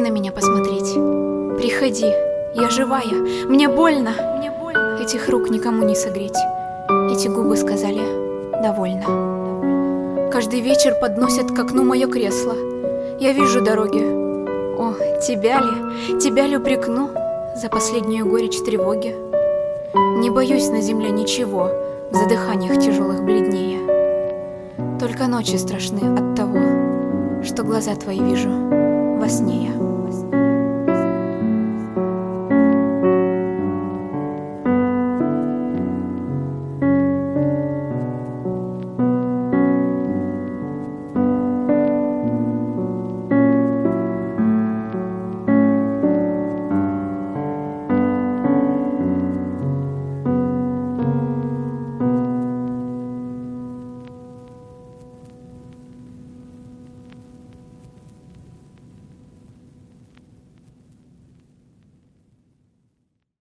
на меня посмотреть. Приходи, я живая, мне больно. Этих рук никому не согреть. Эти губы сказали «довольно». Каждый вечер подносят к окну мое кресло. Я вижу дороги. О, тебя ли упрекну за последнюю горечь тревоги? Не боюсь на земле ничего, в задыханиях тяжелых бледнее. Только ночи страшны от того, что глаза твои вижу во сне я.